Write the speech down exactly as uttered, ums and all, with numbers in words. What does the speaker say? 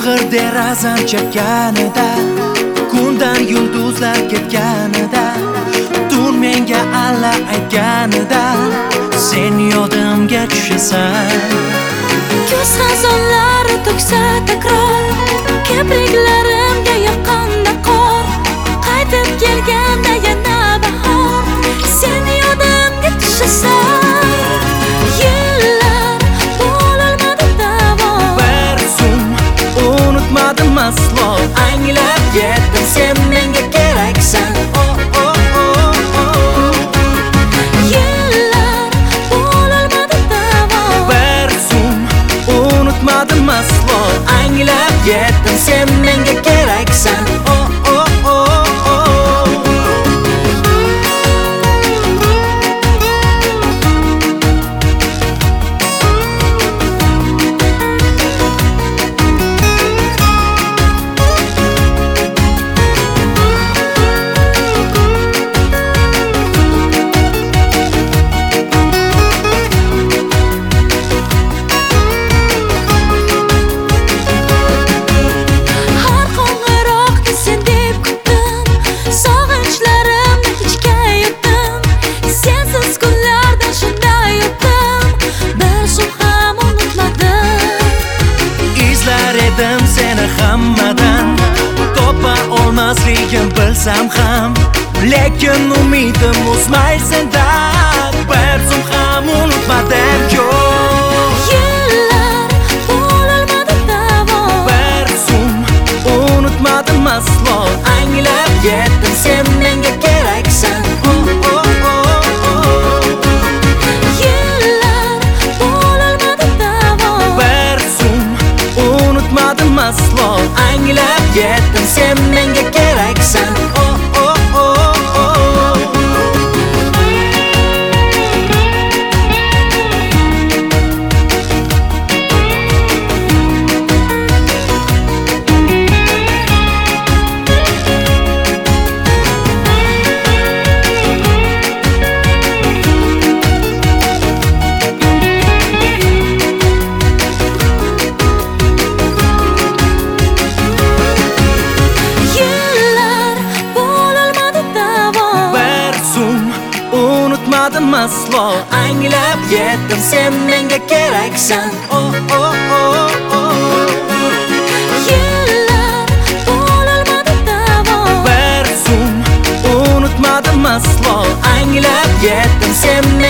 Og'ir derazam chekkanida, kundan yulduzlar ketganida, tun menga alla aytganida, sen yodimga tushasan. Ko'z xazonlari to'ksa takror, kipriklarimga yoqqanda qor, qaytib kelganda yana bahor, sen yodimga tushasan. Yillar bo'lolmadi davom, Bir zum unutmadim aslo, anglab yetdim sen menga keraksan. Oh oh oh oh. Yillar bo'lolmadi davom, Bir zum unutmadim aslo, anglab yetdim sen menga keraksan. Oh oh oh oh. Seni hammadan topa olmasligim bilsam ham, lekin umidim uzmay sendan. Bir zum ham unutmadim yo'q. yillar bo'lolmadi davom, Bir zum unutmadim aslo, anglab yetdim sen menga keraksan. Oh oh oh oh. yillar bo'lolmadi davom, Bir zum unutmadim aslo, anglab yetdim sen menga keraksan. Oh oh oh oh. Unutmadim aslo, anglab yetdim sen menga keraksan. Oh oh oh oh. yillar bo'lolmadi davom, Bir zum unutmadim aslo, anglab yetdim sen